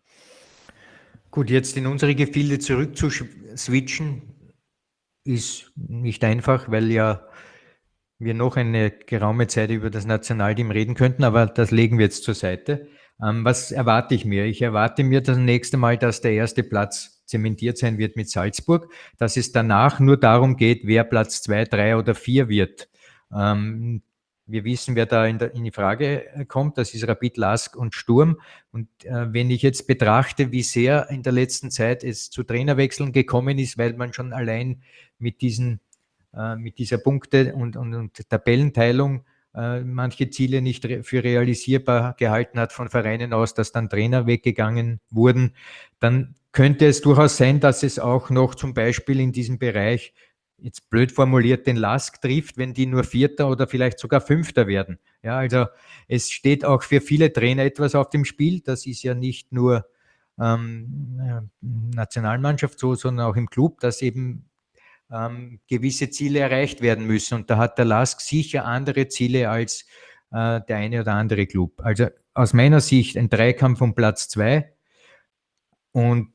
Gut, jetzt in unsere Gefilde zurück zu switchen ist nicht einfach, weil ja wir noch eine geraume Zeit über das Nationalteam reden könnten, aber das legen wir jetzt zur Seite. Was erwarte ich mir? Ich erwarte mir das nächste Mal, dass der erste Platz zementiert sein wird mit Salzburg, dass es danach nur darum geht, wer Platz 2, 3 oder 4 wird. Wir wissen, wer da in die Frage kommt. Das ist Rapid, LASK und Sturm. Und wenn ich jetzt betrachte, wie sehr in der letzten Zeit es zu Trainerwechseln gekommen ist, weil man schon allein mit dieser Punkte- und Tabellenteilung manche Ziele nicht für realisierbar gehalten hat von Vereinen aus, dass dann Trainer weggegangen wurden, dann könnte es durchaus sein, dass es auch noch zum Beispiel in diesem Bereich, jetzt blöd formuliert, den LASK trifft, wenn die nur Vierter oder vielleicht sogar Fünfter werden. Ja, also es steht auch für viele Trainer etwas auf dem Spiel. Das ist ja nicht nur Nationalmannschaft so, sondern auch im Club, dass eben gewisse Ziele erreicht werden müssen. Und da hat der LASK sicher andere Ziele als der eine oder andere Club. Also aus meiner Sicht ein Dreikampf um Platz 2 und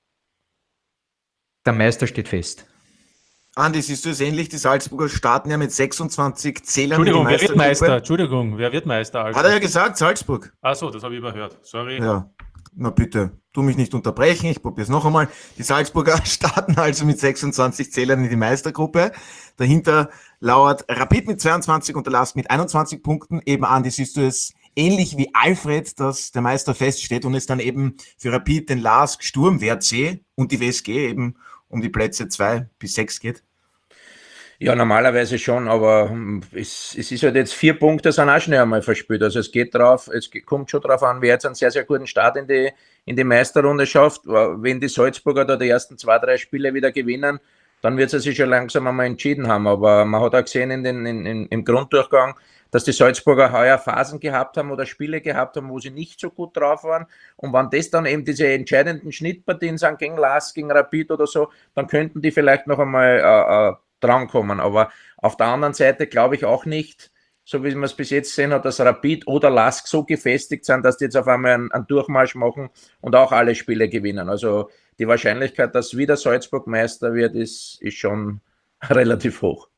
der Meister steht fest. Andi, siehst du es ähnlich? Die Salzburger starten ja mit 26 Zählern. Entschuldigung, wer wird Meister? Entschuldigung, wer wird Meister? Hat er ja gesagt, Salzburg. Achso, das habe ich überhört. Sorry. Ja, na bitte, tu mich nicht unterbrechen, ich probiere es noch einmal. Die Salzburger starten also mit 26 Zählern in die Meistergruppe. Dahinter lauert Rapid mit 22 und der LASK mit 21 Punkten. Eben, Andi, siehst du es ähnlich wie Alfred, dass der Meister feststeht und es dann eben für Rapid, den LASK, Sturm, WRC und die WSG eben um die Plätze 2 bis 6 geht? Ja, normalerweise schon, aber es ist halt jetzt 4 Punkte, sind auch schnell einmal verspielt. Also es kommt schon darauf an, wer jetzt einen sehr, sehr guten Start in die Meisterrunde schafft. Wenn die Salzburger da die ersten 2, 3 Spiele wieder gewinnen, dann wird es sich schon langsam einmal entschieden haben. Aber man hat auch gesehen im Grunddurchgang, dass die Salzburger heuer Phasen gehabt haben oder Spiele gehabt haben, wo sie nicht so gut drauf waren. Und wenn das dann eben diese entscheidenden Schnittpartien sind gegen LASK, gegen Rapid oder so, dann könnten die vielleicht noch einmal drankommen. Aber auf der anderen Seite glaube ich auch nicht, so wie man es bis jetzt gesehen hat, dass Rapid oder LASK so gefestigt sind, dass die jetzt auf einmal einen Durchmarsch machen und auch alle Spiele gewinnen. Also die Wahrscheinlichkeit, dass wieder Salzburg Meister wird, ist schon relativ hoch.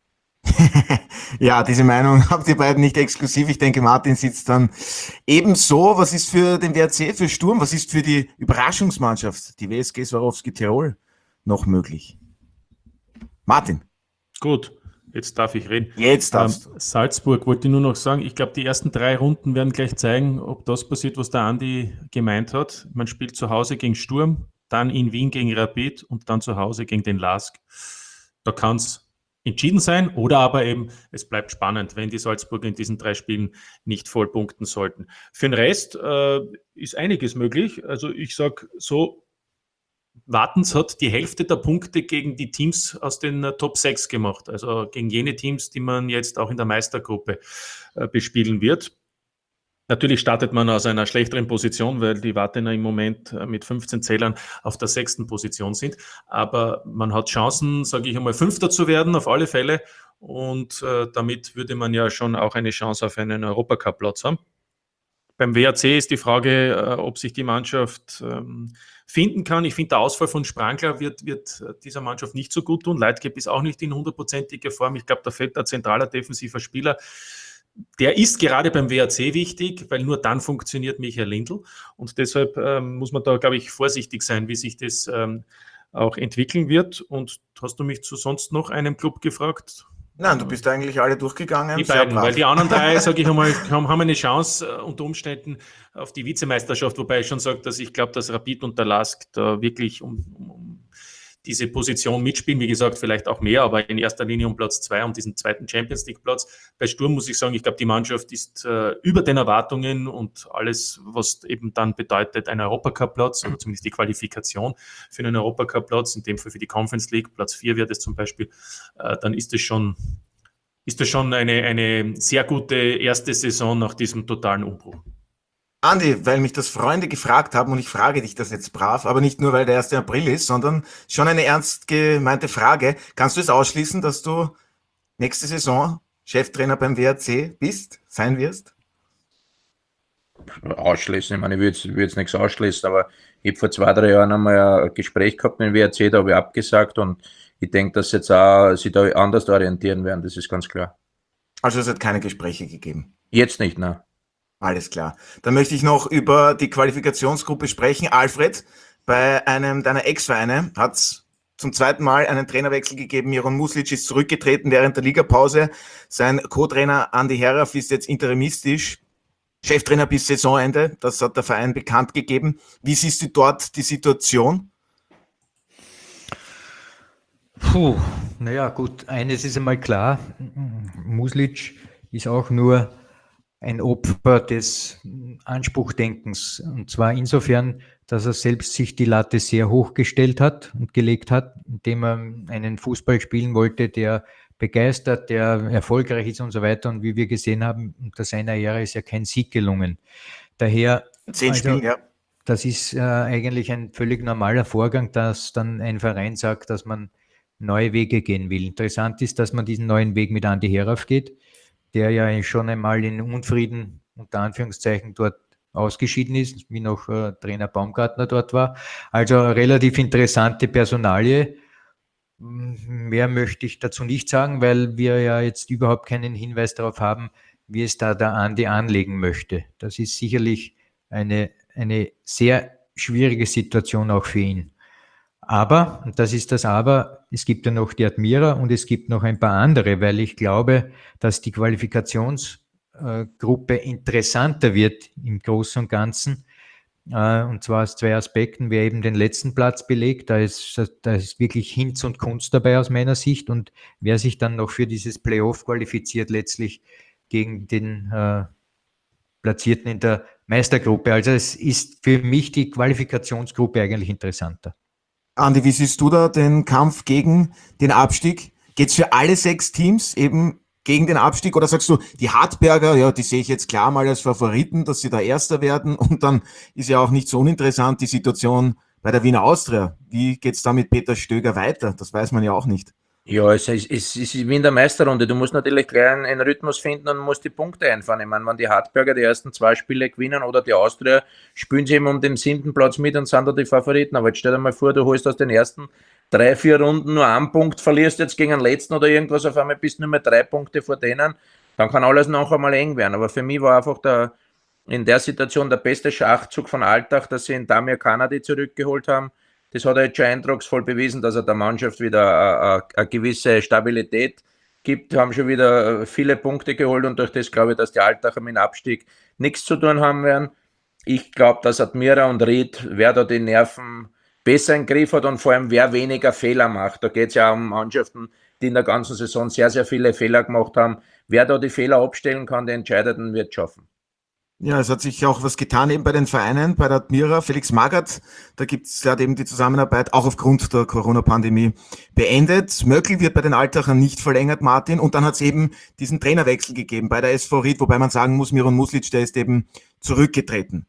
Ja, diese Meinung habt ihr beiden nicht exklusiv. Ich denke, Martin sitzt dann ebenso. Was ist für den WRC, für Sturm, was ist für die Überraschungsmannschaft, die WSG Swarovski Tirol, noch möglich? Martin. Gut, jetzt darf ich reden. Jetzt darfst du. Salzburg wollte ich nur noch sagen, ich glaube, die ersten 3 Runden werden gleich zeigen, ob das passiert, was der Andi gemeint hat. Man spielt zu Hause gegen Sturm, dann in Wien gegen Rapid und dann zu Hause gegen den LASK. Da kann es entschieden sein oder aber eben, es bleibt spannend, wenn die Salzburger in diesen 3 Spielen nicht voll punkten sollten. Für den Rest ist einiges möglich. Also ich sage so, Wartens hat die Hälfte der Punkte gegen die Teams aus den Top 6 gemacht, also gegen jene Teams, die man jetzt auch in der Meistergruppe bespielen wird. Natürlich startet man aus einer schlechteren Position, weil die Wartener im Moment mit 15 Zählern auf der 6. Position sind. Aber man hat Chancen, sage ich einmal, Fünfter zu werden, auf alle Fälle. Und damit würde man ja schon auch eine Chance auf einen Europacup-Platz haben. Beim WRC ist die Frage, ob sich die Mannschaft finden kann. Ich finde, der Ausfall von Sprangler wird dieser Mannschaft nicht so gut tun. Leitgeb ist auch nicht in 100%iger Form. Ich glaube, da fehlt ein zentraler defensiver Spieler. Der ist gerade beim WRC wichtig, weil nur dann funktioniert Michael Lindl. Und deshalb muss man da, glaube ich, vorsichtig sein, wie sich das auch entwickeln wird. Und hast du mich zu sonst noch einem Club gefragt? Nein, du bist eigentlich alle durchgegangen. Die beiden, weil die anderen 3, sage ich einmal, haben eine Chance unter Umständen auf die Vizemeisterschaft, wobei ich schon sage, dass ich glaube, dass Rapid und der LASK da wirklich um diese Position mitspielen. Wie gesagt, vielleicht auch mehr, aber in erster Linie um Platz 2, um diesen zweiten Champions-League-Platz. Bei Sturm muss ich sagen, ich glaube, die Mannschaft ist über den Erwartungen und alles, was eben dann bedeutet, ein Europacup-Platz oder zumindest die Qualifikation für einen Europacup-Platz, in dem Fall für die Conference League, Platz 4 wird es zum Beispiel, dann ist das schon eine sehr gute erste Saison nach diesem totalen Umbruch. Andi, weil mich das Freunde gefragt haben und ich frage dich das jetzt brav, aber nicht nur, weil der 1. April ist, sondern schon eine ernst gemeinte Frage. Kannst du es ausschließen, dass du nächste Saison Cheftrainer beim WRC sein wirst? Ausschließen, ich meine, ich will jetzt nichts ausschließen, aber ich habe vor 2, 3 Jahren einmal ein Gespräch gehabt mit dem WRC, da habe ich abgesagt und ich denke, dass jetzt auch sich da anders orientieren werden, das ist ganz klar. Also es hat keine Gespräche gegeben? Jetzt nicht, nein. Alles klar. Dann möchte ich noch über die Qualifikationsgruppe sprechen. Alfred, bei einem deiner Ex-Vereine hat es zum zweiten Mal einen Trainerwechsel gegeben. Miron Muslic ist zurückgetreten während der Ligapause. Sein Co-Trainer Andi Heraf ist jetzt interimistisch Cheftrainer bis Saisonende. Das hat der Verein bekannt gegeben. Wie siehst du dort die Situation? Naja, gut, eines ist einmal klar, Muslic ist auch nur ein Opfer des Anspruchdenkens. Und zwar insofern, dass er selbst sich die Latte sehr hoch gestellt hat und gelegt hat, indem er einen Fußball spielen wollte, der begeistert, der erfolgreich ist und so weiter. Und wie wir gesehen haben, unter seiner Ära ist ja kein Sieg gelungen. Daher, 10 Spielen, ja. das ist eigentlich ein völlig normaler Vorgang, dass dann ein Verein sagt, dass man neue Wege gehen will. Interessant ist, dass man diesen neuen Weg mit Andi Heraf geht, der ja schon einmal in Unfrieden, unter Anführungszeichen, dort ausgeschieden ist, wie noch Trainer Baumgartner dort war. Also relativ interessante Personalie. Mehr möchte ich dazu nicht sagen, weil wir ja jetzt überhaupt keinen Hinweis darauf haben, wie es da der Andi anlegen möchte. Das ist sicherlich eine sehr schwierige Situation auch für ihn. Aber, und das ist das Aber, es gibt ja noch die Admira und es gibt noch ein paar andere, weil ich glaube, dass die Qualifikationsgruppe interessanter wird im Großen und Ganzen. Und zwar aus 2 Aspekten. Wer eben den letzten Platz belegt, da ist wirklich Hinz und Kunst dabei aus meiner Sicht. Und wer sich dann noch für dieses Playoff qualifiziert, letztlich gegen den Platzierten in der Meistergruppe. Also es ist für mich die Qualifikationsgruppe eigentlich interessanter. Andi, wie siehst du da den Kampf gegen den Abstieg? Geht es für alle 6 Teams eben gegen den Abstieg? Oder sagst du, die Hartberger, ja, die sehe ich jetzt klar mal als Favoriten, dass sie da Erster werden. Und dann ist ja auch nicht so uninteressant die Situation bei der Wiener Austria. Wie geht es da mit Peter Stöger weiter? Das weiß man ja auch nicht. Ja, es ist wie in der Meisterrunde. Du musst natürlich gleich einen Rhythmus finden und musst die Punkte einfahren. Ich meine, wenn die Hartberger die ersten 2 Spiele gewinnen oder die Austria, spielen sie eben um den 7. Platz mit und sind da die Favoriten. Aber jetzt stell dir mal vor, du holst aus den ersten 3, 4 Runden nur 1 Punkt, verlierst jetzt gegen den letzten oder irgendwas, auf einmal bist du nur mehr 3 Punkte vor denen. Dann kann alles noch einmal eng werden. Aber für mich war einfach in der Situation der beste Schachzug von Alltag, dass sie in Damir Kanadi zurückgeholt haben. Das hat er jetzt schon eindrucksvoll bewiesen, dass er der Mannschaft wieder eine gewisse Stabilität gibt. Haben schon wieder viele Punkte geholt und durch das glaube ich, dass die Altacher mit dem Abstieg nichts zu tun haben werden. Ich glaube, dass Admira und Ried, wer da die Nerven besser im Griff hat und vor allem wer weniger Fehler macht. Da geht es ja um Mannschaften, die in der ganzen Saison sehr, sehr viele Fehler gemacht haben. Wer da die Fehler abstellen kann, der entscheidet und wird schaffen. Ja, es hat sich auch was getan eben bei den Vereinen, bei der Admira, Felix Magath, da hat eben die Zusammenarbeit auch aufgrund der Corona-Pandemie beendet. Möckl wird bei den Altachern nicht verlängert, Martin, und dann hat es eben diesen Trainerwechsel gegeben bei der SV Ried, wobei man sagen muss, Miron Muslic, der ist eben zurückgetreten.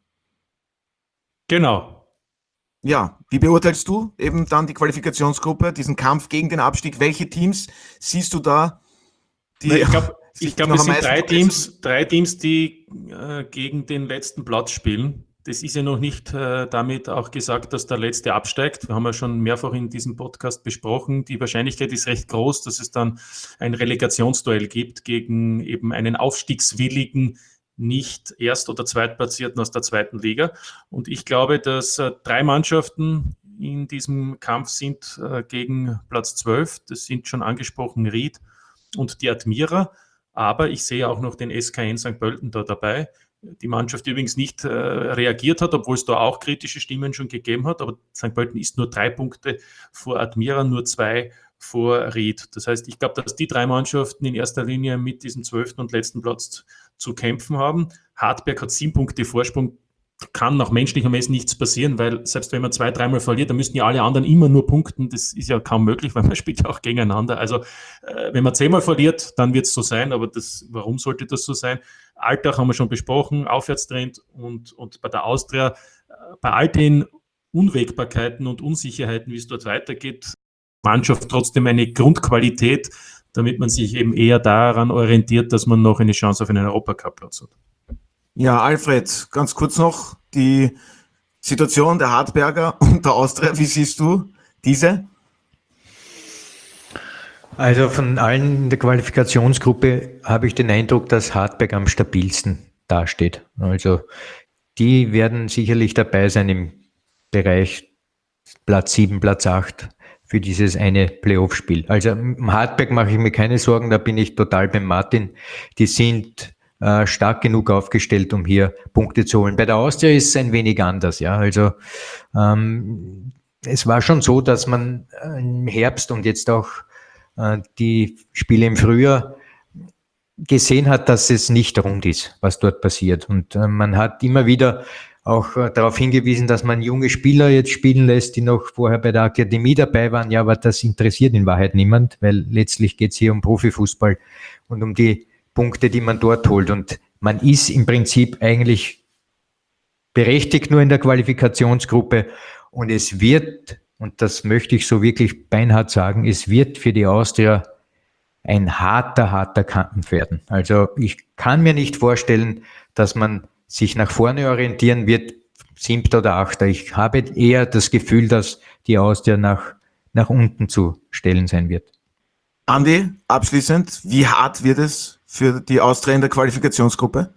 Genau. Ja, wie beurteilst du eben dann die Qualifikationsgruppe, diesen Kampf gegen den Abstieg? Welche Teams siehst du da, die... Ich glaube, es sind 3 Teams, die gegen den letzten Platz spielen. Das ist ja noch nicht damit auch gesagt, dass der Letzte absteigt. Wir haben ja schon mehrfach in diesem Podcast besprochen. Die Wahrscheinlichkeit ist recht groß, dass es dann ein Relegationsduell gibt gegen eben einen aufstiegswilligen, nicht Erst- oder Zweitplatzierten aus der 2. Liga. Und ich glaube, dass 3 Mannschaften in diesem Kampf sind gegen Platz 12. Das sind schon angesprochen Ried und die Admira. Aber ich sehe auch noch den SKN St. Pölten da dabei. Die Mannschaft übrigens nicht reagiert hat, obwohl es da auch kritische Stimmen schon gegeben hat. Aber St. Pölten ist nur 3 Punkte vor Admira, nur 2 vor Ried. Das heißt, ich glaube, dass die 3 Mannschaften in erster Linie mit diesem 12. und letzten Platz zu kämpfen haben. Hartberg hat 7 Punkte Vorsprung. Kann nach menschlichem Messen nichts passieren, weil selbst wenn man 2-3 Mal verliert, dann müssen ja alle anderen immer nur punkten. Das ist ja kaum möglich, weil man spielt ja auch gegeneinander. Also wenn man 10 Mal verliert, dann wird es so sein, aber warum sollte das so sein? Alltag haben wir schon besprochen, Aufwärtstrend und bei der Austria, bei all den Unwägbarkeiten und Unsicherheiten, wie es dort weitergeht, Mannschaft trotzdem eine Grundqualität, damit man sich eben eher daran orientiert, dass man noch eine Chance auf einen Europacup-Platz hat. Ja, Alfred, ganz kurz noch die Situation der Hartberger und der Austria. Wie siehst du diese? Also von allen in der Qualifikationsgruppe habe ich den Eindruck, dass Hartberg am stabilsten dasteht. Also die werden sicherlich dabei sein im Bereich Platz 7, Platz 8. für dieses eine Playoff-Spiel. Also im Hartberg mache ich mir keine Sorgen, da bin ich total beim Martin. Die sind stark genug aufgestellt, um hier Punkte zu holen. Bei der Austria ist es ein wenig anders. Ja, also es war schon so, dass man im Herbst und jetzt auch die Spiele im Frühjahr gesehen hat, dass es nicht rund ist, was dort passiert. Und man hat immer wieder auch darauf hingewiesen, dass man junge Spieler jetzt spielen lässt, die noch vorher bei der Akademie dabei waren. Ja, aber das interessiert in Wahrheit niemand, weil letztlich geht es hier um Profifußball und um die Punkte, die man dort holt. Und man ist im Prinzip eigentlich berechtigt nur in der Qualifikationsgruppe. Und es wird, und das möchte ich so wirklich beinhart sagen, es wird für die Austria ein harter Kampf werden. Also ich kann mir nicht vorstellen, dass man sich nach vorne orientieren wird, 7. oder 8. Ich habe eher das Gefühl, dass die Austria nach unten zu stellen sein wird. Andi, abschließend, wie hart wird es für die Austria in der Qualifikationsgruppe?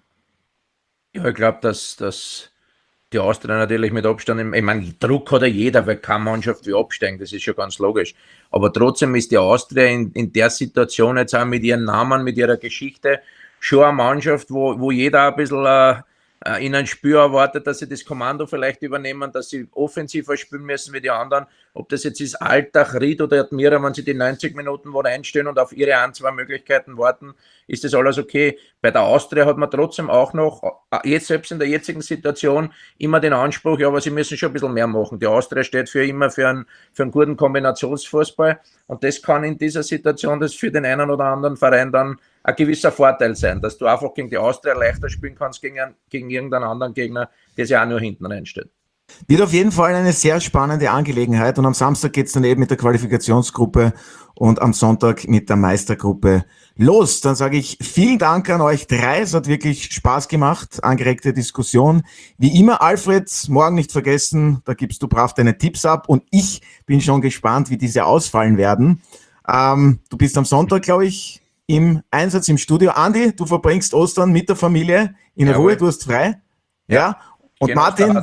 Ja, ich glaube, dass die Austria natürlich mit Abstand, ich meine, Druck hat ja jeder, weil keine Mannschaft will absteigen, das ist schon ganz logisch. Aber trotzdem ist die Austria in der Situation jetzt auch mit ihren Namen, mit ihrer Geschichte schon eine Mannschaft, wo jeder ein bisschen in ein Spiel erwartet, dass sie das Kommando vielleicht übernehmen, dass sie offensiver spielen müssen wie die anderen. Ob das jetzt ist Altach, Ried oder Admira, wenn sie die 90 Minuten wo reinstehen und auf ihre 1-2 Möglichkeiten warten, ist das alles okay. Bei der Austria hat man trotzdem auch noch, jetzt selbst in der jetzigen Situation, immer den Anspruch, ja, aber sie müssen schon ein bisschen mehr machen. Die Austria steht immer für einen guten Kombinationsfußball und das kann in dieser Situation das für den einen oder anderen Verein dann ein gewisser Vorteil sein, dass du einfach gegen die Austria leichter spielen kannst gegen irgendeinen anderen Gegner, der sich auch nur hinten reinsteht. Wird auf jeden Fall eine sehr spannende Angelegenheit und am Samstag geht es dann eben mit der Qualifikationsgruppe und am Sonntag mit der Meistergruppe los. Dann sage ich vielen Dank an euch drei, es hat wirklich Spaß gemacht, angeregte Diskussion. Wie immer, Alfred, morgen nicht vergessen, da gibst du brav deine Tipps ab und ich bin schon gespannt, wie diese ausfallen werden. Du bist am Sonntag, glaube ich, im Einsatz im Studio. Andi, du verbringst Ostern mit der Familie in Ruhe, du hast frei. Ja. Und Martin,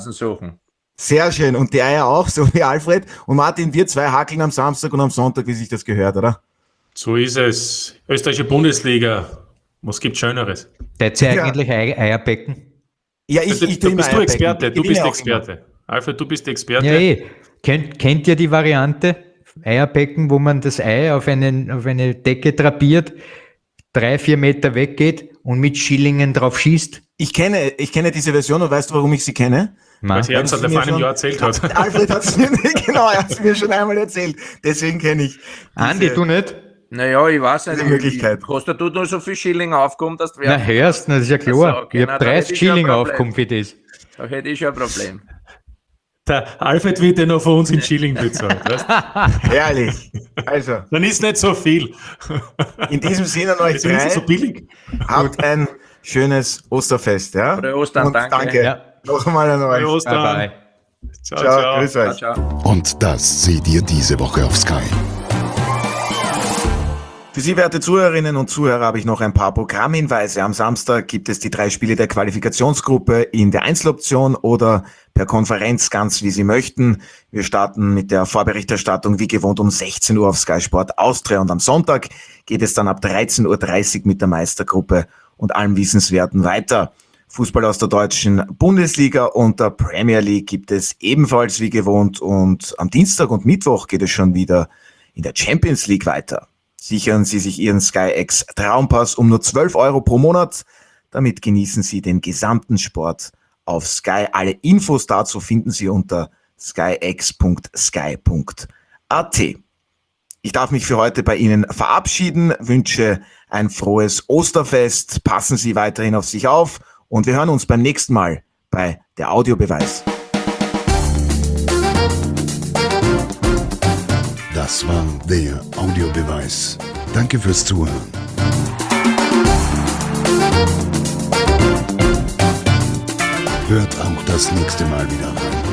sehr schön. Und die Eier auch, so wie Alfred. Und Martin, wir zwei hackeln am Samstag und am Sonntag, wie sich das gehört, oder? So ist es. Österreichische Bundesliga. Was gibt Schöneres? Tätst du eigentlich Eierbecken? Ja, ich bist du Experte. Du bist Experte. Alfred, du bist Experte. Ja, Kennt ihr die Variante? Eierbecken, wo man das Ei auf eine Decke drapiert, 3-4 Meter weggeht und mit Schillingen drauf schießt? Ich kenne diese Version und weißt du, warum ich sie kenne? Weil sie Ernst vor einem Jahr erzählt hat. Alfred hat es mir, genau, er hat es mir schon einmal erzählt. Deswegen kenne ich. Andi, du nicht? Naja, ich weiß nicht. Die Möglichkeit. Hast du nur so viel Schilling aufgekommen, dass du... Na, hörst du, das ist ja klar. Also, okay, ich habe 30 Schilling aufgekommen für das. Da hätte ich schon ein Problem. Der Alfred wird ja noch von uns in Schilling bezahlt. Weißt? Ehrlich. Also. Dann ist nicht so viel. In diesem Sinne an euch drei. So billig. Habt ein schönes Osterfest. Ja? Frohe Ostern, und danke. Ja. Noch einmal an euch. Frohe Ostern. Bye, bye. Ciao, grüß euch. Ciao. Und das seht ihr diese Woche auf Sky. Für Sie, werte Zuhörerinnen und Zuhörer, habe ich noch ein paar Programmhinweise. Am Samstag gibt es die 3 Spiele der Qualifikationsgruppe in der Einzeloption oder per Konferenz, ganz wie Sie möchten. Wir starten mit der Vorberichterstattung wie gewohnt um 16 Uhr auf Sky Sport Austria und am Sonntag geht es dann ab 13.30 Uhr mit der Meistergruppe und allem Wissenswerten weiter. Fußball aus der deutschen Bundesliga und der Premier League gibt es ebenfalls wie gewohnt und am Dienstag und Mittwoch geht es schon wieder in der Champions League weiter. Sichern Sie sich Ihren SkyX Traumpass um nur 12 € pro Monat. Damit genießen Sie den gesamten Sport auf Sky. Alle Infos dazu finden Sie unter skyx.sky.at. Ich darf mich für heute bei Ihnen verabschieden, wünsche ein frohes Osterfest, passen Sie weiterhin auf sich auf und wir hören uns beim nächsten Mal bei der Audiobeweis. Das war der Audiobeweis. Danke fürs Zuhören. Hört auch das nächste Mal wieder rein.